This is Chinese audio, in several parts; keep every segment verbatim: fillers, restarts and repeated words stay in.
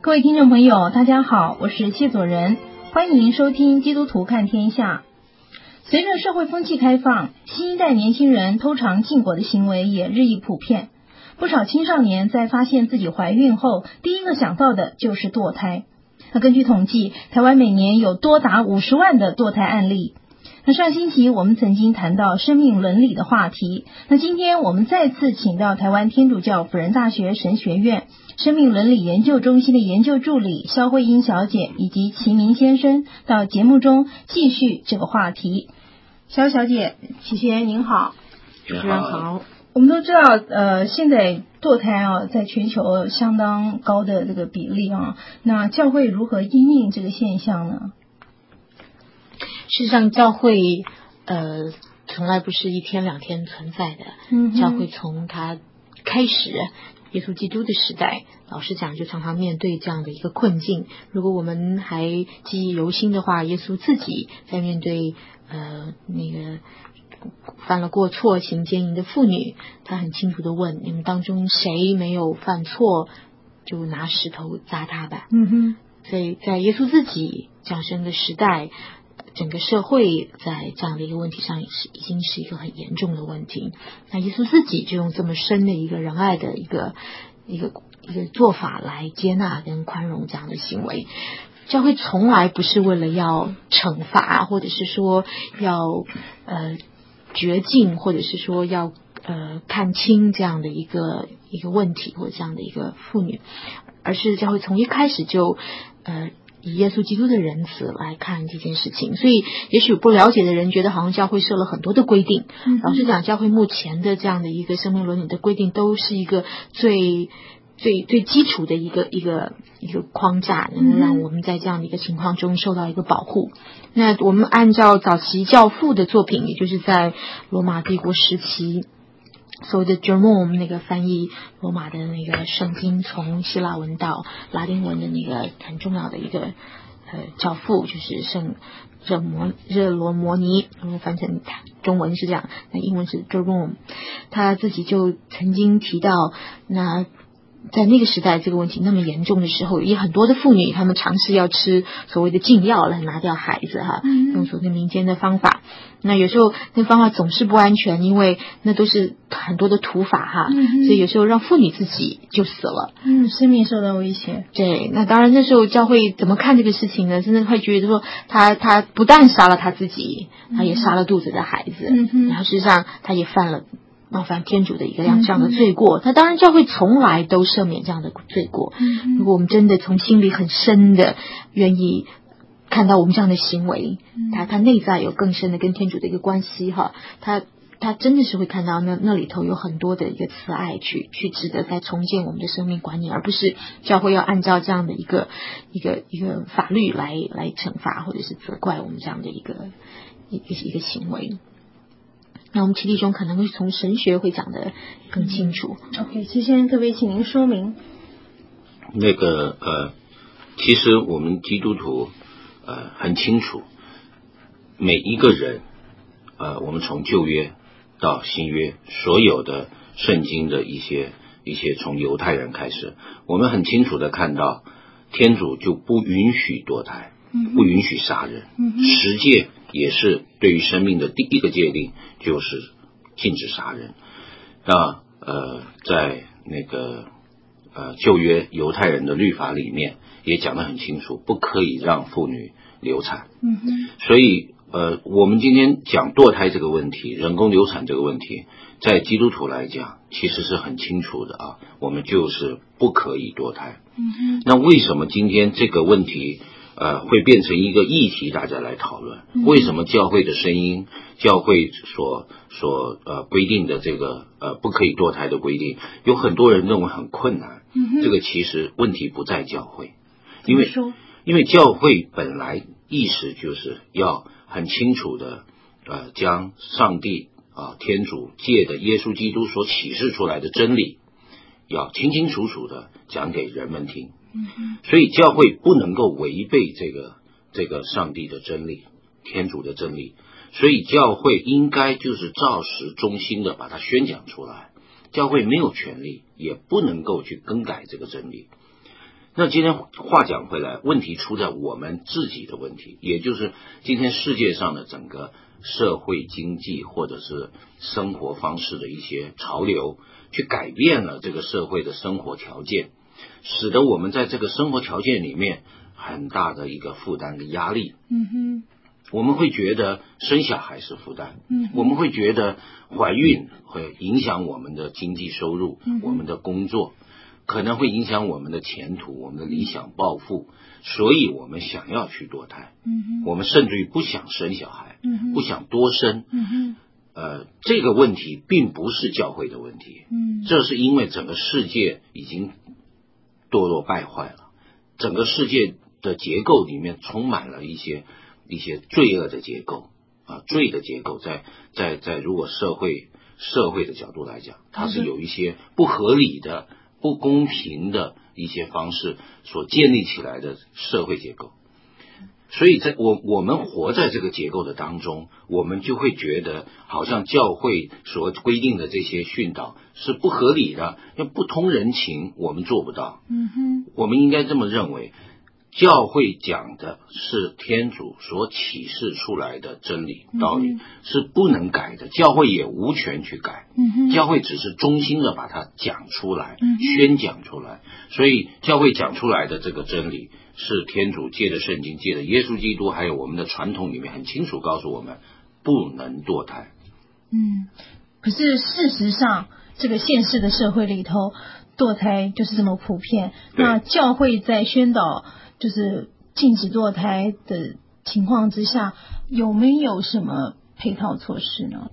各位听众朋友，大家好，我是谢佐仁，欢迎收听基督徒看天下。随着社会风气开放，新一代年轻人偷尝禁果的行为也日益普遍。不少青少年在发现自己怀孕后，第一个想到的就是堕胎。那根据统计，台湾每年有多达五十万的堕胎案例。那上星期我们曾经谈到生命伦理的话题，那今天我们再次请到台湾天主教辅仁大学神学院生命伦理研究中心的研究助理肖慧英小姐以及齐明先生到节目中继续这个话题。肖小姐，齐先生您好。 主持人好。 我们都知道，呃，现在堕胎啊，在全球相当高的这个比例啊，那教会如何因应这个现象呢？ 事实上，教会呃从来不是一天两天存在的。嗯，教会从它开始，耶稣基督的时代，老实讲，就常常面对这样的一个困境。如果我们还记忆犹新的话，耶稣自己在面对呃那个犯了过错、行奸淫的妇女，他很清楚地问：你们当中谁没有犯错，就拿石头砸他吧。 嗯哼。 所以在耶稣自己降生的时代，整个社会在这样的一个问题上也是已经是一个很严重的问题。那耶稣自己就用这么深的一个仁爱的一个一个一个做法来接纳跟宽容这样的行为。教会从来不是为了要惩罚，或者是说要呃绝境，或者是说要呃看清这样的一个一个问题或者这样的一个妇女，而是教会从一开始就呃以耶稣基督的仁慈来看这件事情。所以也许不了解的人觉得好像教会设了很多的规定，嗯、老实讲，教会目前的这样的一个生命伦理的规定都是一个最最最基础的一个一个一个框架，能够让我们在这样的一个情况中受到一个保护。那我们按照早期教父的作品，也就是在罗马帝国时期所谓的 Jerome 那个翻译罗马的那个圣经从希腊文到拉丁文的那个很重要的一个呃教父，就是圣热摩热罗摩尼，我们翻成中文是这样，那英文是 Jerome。 他自己就曾经提到，那在那个时代这个问题那么严重的时候，也很多的妇女她们尝试要吃所谓的禁药来拿掉孩子哈，用所谓的民间的方法。那有时候那个方法总是不安全，因为那都是很多的土法哈，所以有时候让妇女自己就死了， 嗯，生命受到威胁。 对，那当然那时候教会怎么看这个事情呢？真的会觉得说他他不但杀了他自己，他也杀了肚子的孩子，嗯、然后事实上他也犯了冒犯天主的一个这样的罪过。那当然教会从来都赦免这样的罪过。如果我们真的从心里很深的愿意看到我们这样的行为，他他内在有更深的跟天主的一个关系哈，他他真的是会看到那那里头有很多的一个慈爱去去值得再重建我们的生命观念，而不是教会要按照这样的一个一个一个法律来来惩罚或者是责怪我们这样的一个一个一个行为。那我们齐弟兄可能会从神学会讲得更清楚。 嗯、OK， 齐先生，特别请您说明。 那个呃，其实我们基督徒呃很清楚，每一个人呃，我们从旧约到新约，所有的圣经的一些一些从犹太人开始，我们很清楚的看到，天主就不允许堕胎，不允许杀人。十诫也是对于生命的第一个诫令，就是禁止杀人。那呃，在那个呃旧约犹太人的律法里面也讲得很清楚，不可以让妇女流产。嗯哼，所以呃，我们今天讲堕胎这个问题，人工流产这个问题，在基督徒来讲，其实是很清楚的啊，我们就是不可以堕胎。嗯哼，那为什么今天这个问题呃会变成一个议题，大家来讨论？为什么教会的声音，教会所所呃规定的这个呃不可以堕胎的规定，有很多人认为很困难？嗯、这个其实问题不在教会，因为因为教会本来意识就是要很清楚的呃将上帝啊天主借的耶稣基督所启示出来的真理，要清清楚楚的讲给人们听。嗯、所以教会不能够违背这个这个上帝的真理，天主的真理，所以教会应该就是照实忠心的把它宣讲出来。教会没有权利，也不能够去更改这个真理。 那今天话讲回来，问题出在我们自己的问题，也就是今天世界上的整个社会经济或者是生活方式的一些潮流，去改变了这个社会的生活条件，使得我们在这个生活条件里面很大的一个负担跟压力。 嗯哼， 我们会觉得生小孩是负担， 嗯， 我们会觉得怀孕会影响我们的经济收入， 嗯， 我们的工作，可能会影响我们的前途，我们的理想抱负，所以我们想要去堕胎， 嗯， 我们甚至于不想生小孩， 嗯， 不想多生， 嗯， 呃，这个问题并不是教会的问题， 嗯， 这是因为整个世界已经堕落败坏了，整个世界的结构里面充满了一些一些罪恶的结构啊，罪的结构在在在如果社会社会的角度来讲，它是有一些不合理的、不公平的一些方式所建立起来的社会结构。所以在我我们活在这个结构的当中，我们就会觉得好像教会所规定的这些训导是不合理的，要不通人情，我们做不到。 嗯哼， 我们应该这么认为，教会讲的是天主所启示出来的真理道理，是不能改的，教会也无权去改。 嗯， 教会只是衷心的把它讲出来，宣讲出来。所以教会讲出来的这个真理，是天主借着圣经，借着耶稣基督，还有我们的传统里面很清楚告诉我们，不能堕胎。 嗯，可是事实上，这个现实的社会里头，堕胎就是这么普遍。那教会在宣导就是禁止堕胎的情况之下，有没有什么配套措施呢？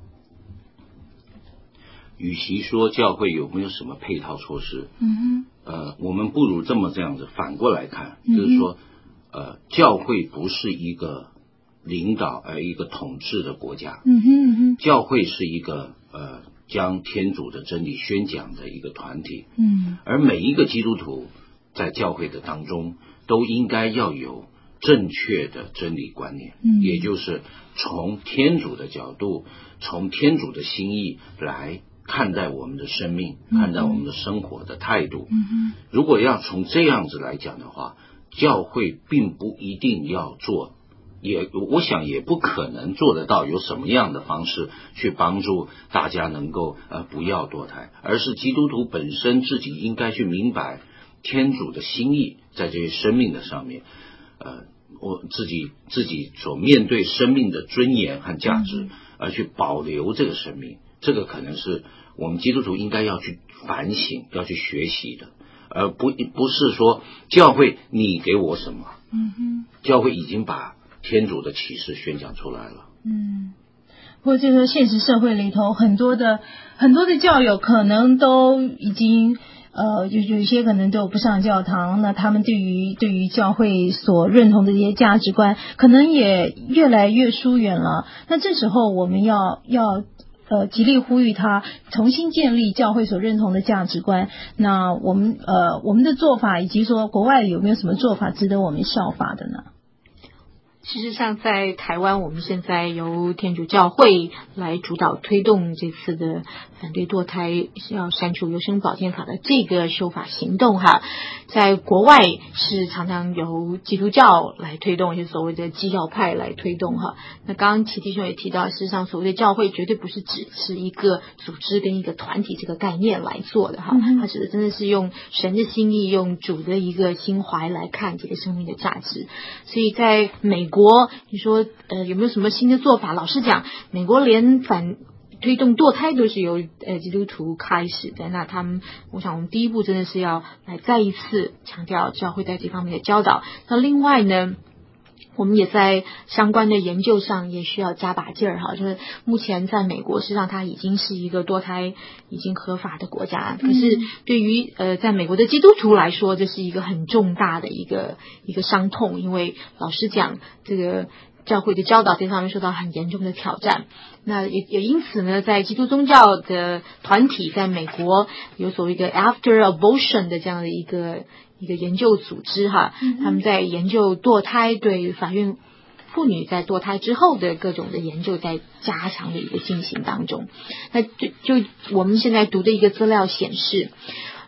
与其说教会有没有什么配套措施， 嗯哼， 呃，我们不如这么这样子反过来看，就是说，呃，教会不是一个领导而一个统治的国家， 嗯哼嗯哼， 教会是一个呃将天主的真理宣讲的一个团体， 嗯， 而每一个基督徒在教会的当中都应该要有正确的真理观念， 嗯， 也就是从天主的角度，从天主的心意来看待我们的生命，看待我们的生活的态度。 嗯， 如果要从这样子来讲的话，教会并不一定要做，也我想也不可能做得到有什么样的方式去帮助大家能够呃不要堕胎，而是基督徒本身自己应该去明白天主的心意在这些生命的上面，呃，我自己自己所面对生命的尊严和价值，而去保留这个生命。这个可能是我们基督徒应该要去反省、要去学习的，而不不是说教会你给我什么， 嗯哼， 教会已经把天主的启示宣讲出来了。 嗯，或者说现实社会里头很多的很多的教友可能都已经呃有有一些可能都不上教堂，那他们对于对于教会所认同的这些价值观，可能也越来越疏远了。那这时候我们要要。呃，极力呼吁他重新建立教会所认同的价值观。那我们呃，我们的做法以及说国外有没有什么做法值得我们效法的呢？ 事实上，在台湾，我们现在由天主教会来主导推动这次的反对堕胎要删除优生保健法的这个修法行动哈。在国外是常常由基督教来推动，就所谓的基教派来推动哈。那刚刚齐弟兄也提到，事实上所谓的教会绝对不是只是一个组织跟一个团体这个概念来做的哈，它指的真的是用神的心意，用主的一个心怀来看这个生命的价值。所以在美国，你说呃有没有什么新的做法？老实讲，美国连反推动堕胎都是由呃基督徒开始的。那他们，我想我们第一步真的是要来再一次强调教会在这方面的教导。那另外呢，我们也在相关的研究上也需要加把劲儿哈，就是目前在美国，实际上它已经是一个堕胎已经合法的国家，可是对于呃在美国的基督徒来说，这是一个很重大的一个一个伤痛，因为老实讲，这个教会的教导这方面受到很严重的挑战。那也也因此呢，在基督宗教的团体在美国有所谓一个 After Abortion 的这样的一个一个研究组织哈，他们在研究堕胎对法孕妇女在堕胎之后的各种的研究在加强的一个进行当中。那就就我们现在读的一个资料显示，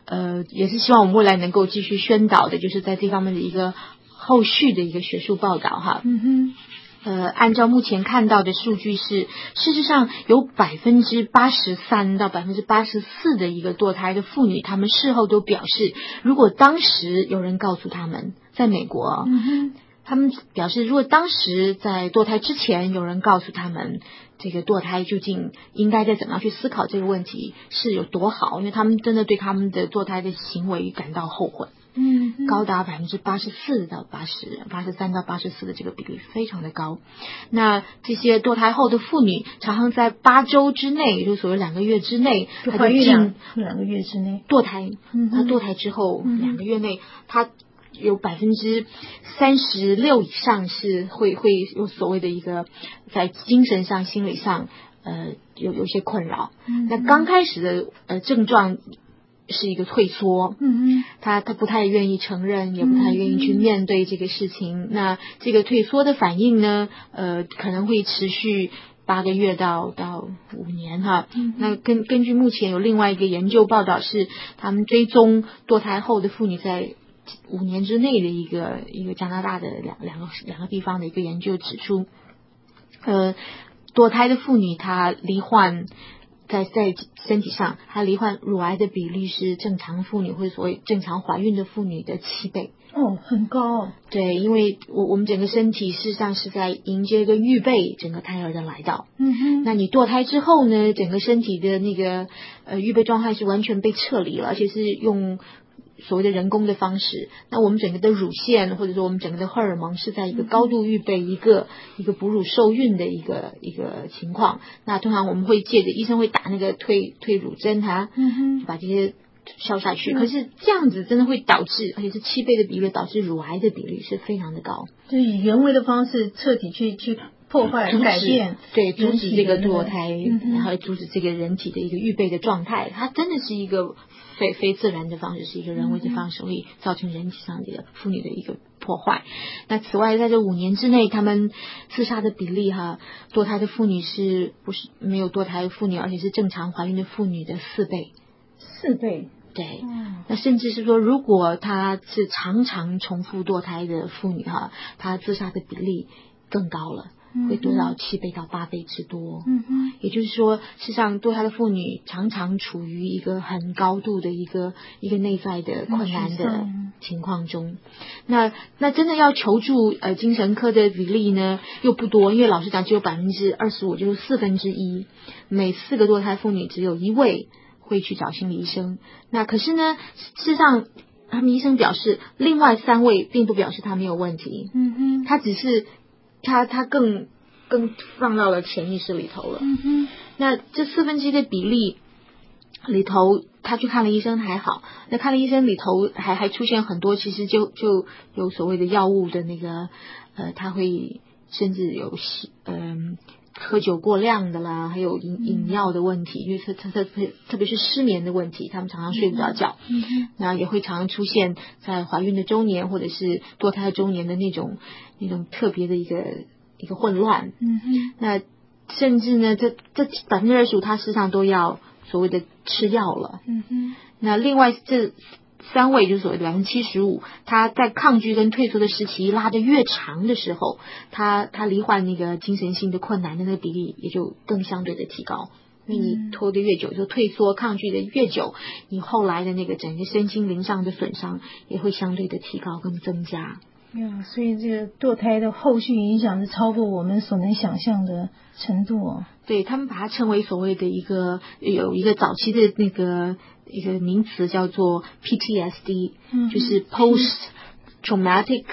呃，也是希望我们未来能够继续宣导的，就是在这方面的一个后续的一个学术报道哈。 嗯哼。 呃，按照目前看到的数据是，事实上有百分之八十三到百分之八十四的一个堕胎的妇女，她们事后都表示，如果当时有人告诉他们，在美国， 嗯哼， 他们表示，如果当时在堕胎之前有人告诉他们，这个堕胎究竟应该再怎么样去思考这个问题是有多好，因为他们真的对他们的堕胎的行为感到后悔。 嗯， 高达百分之八十四到八十、八十三到八十四的这个比例非常的高。那这些堕胎后的妇女，常常在八周之内，也就是所谓两个月之内， 就怀孕两两个月之内堕胎。 嗯， 她堕胎之后、 嗯、 两个月内，她有百分之三十六以上是会会有所谓的一个在精神上、心理上呃有有些困扰。 嗯、 那刚开始的呃症状是一个退缩， 嗯嗯， 他他不太愿意承认，也不太愿意去面对这个事情。嗯、那这个退缩的反应呢，呃，可能会持续八个月到到五年哈。 嗯、 那根根据目前有另外一个研究报道是，他们追踪堕胎后的妇女在五年之内的一个一个加拿大的两两个两个地方的一个研究指出，呃，堕胎的妇女她罹患。在在身体上，她罹患乳癌的比例是正常妇女或者所谓正常怀孕的妇女的七倍。 哦，很高。 对，因为我我们整个身体事实上是在迎接跟预备整个胎儿的来到。 嗯哼。 那你堕胎之后呢，整个身体的那个呃预备状态是完全被撤离了，而且是用所谓的人工的方式。那我们整个的乳腺或者说我们整个的荷尔蒙是在一个高度预备一个一个哺乳受孕的一个一个情况。那通常我们会借着医生会打那个退退乳针哈， 嗯哼， 把这些消下去。可是这样子真的会导致，而且是七倍的比例，导致乳癌的比例是非常的高。 就以人为的方式彻底去去破坏改变， 对，阻止这个堕胎， 嗯、 然后阻止这个人体的一个预备的状态。它真的是一个非非自然的方式，是一个人为的方式，会造成人体上的妇女的一个破坏。那此外，在这五年之内，他们自杀的比例哈，堕胎的妇女是不是没有堕胎的妇女，而且是正常怀孕的妇女的四倍。 四倍。 对， 嗯， 那甚至是说，如果她是常常重复堕胎的妇女哈，她自杀的比例更高了。会多到七倍到八倍之多。 嗯哼， 也就是说，事实上堕胎的妇女常常处于一个很高度的一个一个内在的困难的情况中。那那真的要求助呃精神科的比例呢又不多，因为老实讲只有百分之二十五，就是四分之一，每四个堕胎妇女只有一位会去找心理医生。那可是呢，事实上他们医生表示，另外三位并不表示他没有问题。 嗯哼， 他只是。他他更更放到了潜意识里头了。 嗯哼， 那这四分之一的比例里头，他去看了医生还好。那看了医生里头还还出现很多，其实就就有所谓的药物的那个呃，他会甚至有嗯、呃、喝酒过量的啦，还有饮饮药的问题，因为特特特别特别是失眠的问题，他们常常睡不着觉。 嗯哼， 那也会常常出现在怀孕的周年或者是堕胎的周年的那种那种特别的一个一个混乱。 嗯哼， 那甚至呢，这这百分之二十五，他事实上都要所谓的吃药了。 嗯哼， 那另外这三位就是所谓的百分之七十五，他在抗拒跟退缩的时期拉得越长的时候，他他罹患那个精神性的困难的那个比例也就更相对的提高。因为你拖得越久，就退缩抗拒的越久，你后来的那个整个身心灵上的损伤也会相对的提高跟增加。 呀，所以这个堕胎的后续影响是超过我们所能想象的程度哦。 对，他们把它称为所谓的一个有一个早期的那个一个名词叫做 P T S D，嗯，就是 Post Traumatic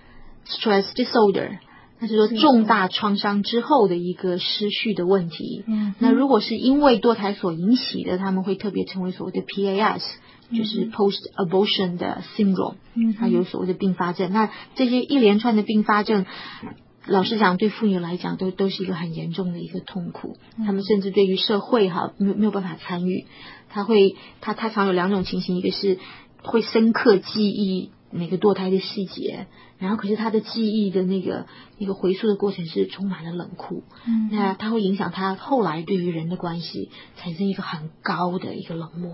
Stress Disorder。那是说重大创伤之后的一个失序的问题。嗯，那如果是因为堕胎所引起的，他们会特别称为所谓的 P A S，嗯，就是 Post Abortion 的 Syndrome。嗯，它有所谓的并发症。那这些一连串的并发症，老实讲，对妇女来讲都都是一个很严重的一个痛苦。嗯，他们甚至对于社会哈没有没有办法参与。他会他他常有两种情形，一个是会深刻记忆每个堕胎的细节，然后可是他的记忆的那个那个回溯的过程是充满了冷酷。嗯，那它会影响他后来对于人的关系产生一个很高的一个冷漠。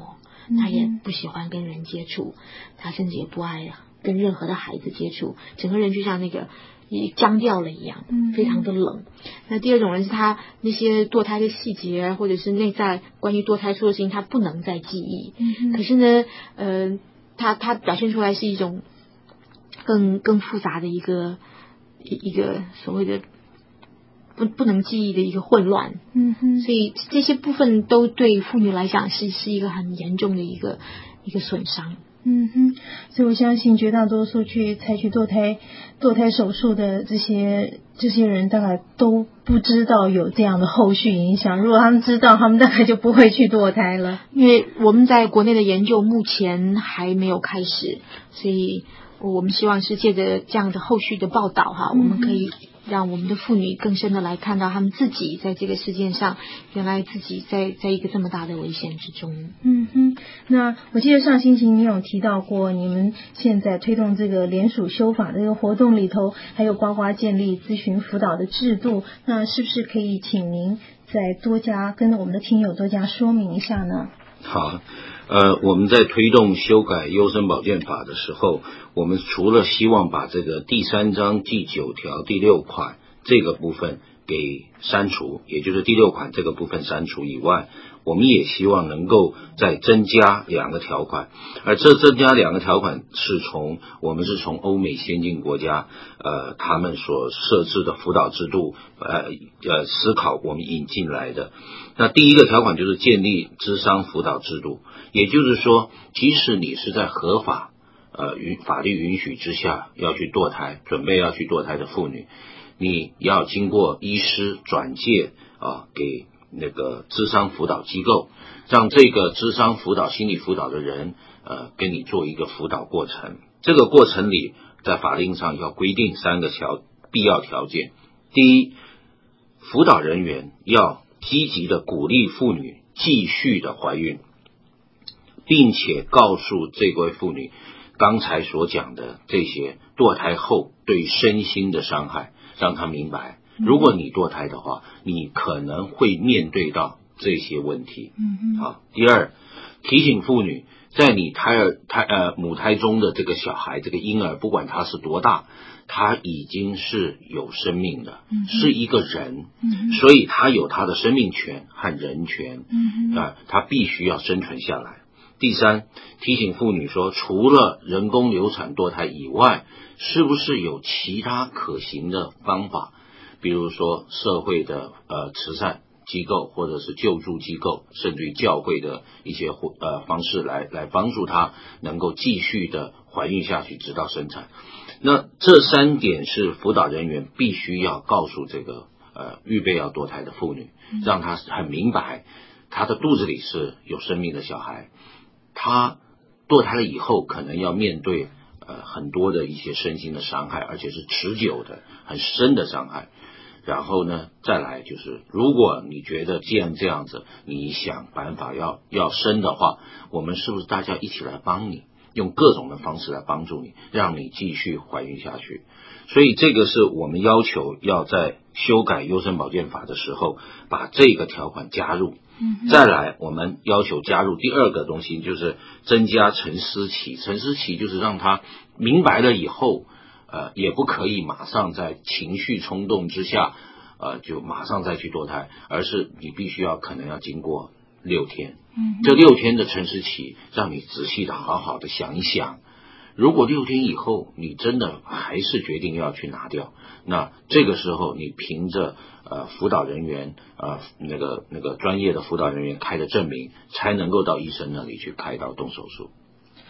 他也不喜欢跟人接触，他甚至也不爱跟任何的孩子接触，整个人就像那个也僵掉了一样，非常的冷。那第二种人是他那些堕胎的细节或者是内在关于堕胎处的事情他不能再记忆，嗯、可是呢呃他他表现出来是一种更更复杂的一个一个所谓的不不能记忆的一个混乱，嗯哼，所以这些部分都对妇女来讲是是一个很严重的一个一个损伤。 嗯哼，所以我相信绝大多数去采取堕胎堕胎手术的这些这些人大概都不知道有这样的后续影响，如果他们知道，他们大概就不会去堕胎了。 因为我们在国内的研究目前还没有开始，所以我们希望是借着这样的后续的报道哈，我们可以让我们的妇女更深的来看到他们自己在这个事件上，原来自己在在一个这么大的危险之中。 嗯哼，那我记得上星期你有提到过，你们现在推动这个联署修法的这个活动里头，还有包括建立咨询辅导的制度，那是不是可以请您再多加跟我们的听友多加说明一下呢？ 好，呃，我们在推动修改优生保健法的时候，我们除了希望把这个第三章第九条第六款这个部分给删除，也就是第六款这个部分删除以外，我们也希望能够再增加两个条款，而这增加两个条款是从我们是从欧美先进国家呃他们所设置的辅导制度呃呃思考我们引进来的。那第一个条款就是建立諮商辅导制度，也就是说，即使你是在合法呃允法律允许之下要去堕胎，准备要去堕胎的妇女，你要经过医师转介啊给那个諮商辅导机构，让这个諮商辅导心理辅导的人呃跟你做一个辅导过程。这个过程里在法令上要规定三个条必要条件。第一，辅导人员要积极的鼓励妇女继续的怀孕，并且告诉这位妇女刚才所讲的这些堕胎后对身心的伤害，让她明白如果你堕胎的话，你可能会面对到这些问题。嗯嗯。好，第二，提醒妇女，在你胎儿胎呃母胎中的这个小孩，这个婴儿，不管他是多大，他已经是有生命的，嗯、是一个人，嗯、所以他有他的生命权和人权，嗯、啊，他必须要生存下来。第三，提醒妇女说，除了人工流产堕胎以外，是不是有其他可行的方法？比如说社会的呃慈善机构或者是救助机构，甚至于教会的一些呃方式来来帮助她能够继续的怀孕下去，直到生产。那这三点是辅导人员必须要告诉这个呃预备要堕胎的妇女，让她很明白，她的肚子里是有生命的小孩，她堕胎了以后可能要面对呃很多的一些身心的伤害，而且是持久的很深的伤害。然后呢，再来就是，如果你觉得既然这样子，你想办法要要生的话，我们是不是大家一起来帮你，用各种的方式来帮助你，让你继续怀孕下去？所以这个是我们要求要在修改优生保健法的时候把这个条款加入。嗯、再来，我们要求加入第二个东西，就是增加沉思期。沉思期就是让他明白了以后。呃，也不可以马上在情绪冲动之下，呃，就马上再去堕胎，而是你必须要可能要经过六天，嗯，这六天的沉思期，让你仔细的好好的想一想，如果六天以后你真的还是决定要去拿掉，那这个时候你凭着呃辅导人员呃那个那个专业的辅导人员开的证明，才能够到医生那里去开刀动手术。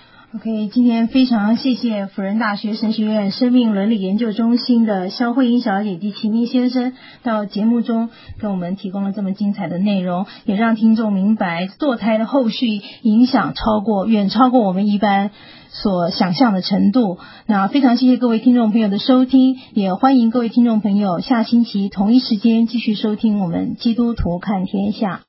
OK， 今天非常谢谢辅仁大学神学院生命伦理研究中心的肖慧英小姐及齐明先生到节目中跟我们提供了这么精彩的内容，也让听众明白堕胎的后续影响超过远超过我们一般所想象的程度。那非常谢谢各位听众朋友的收听，也欢迎各位听众朋友下星期同一时间继续收听我们基督徒看天下。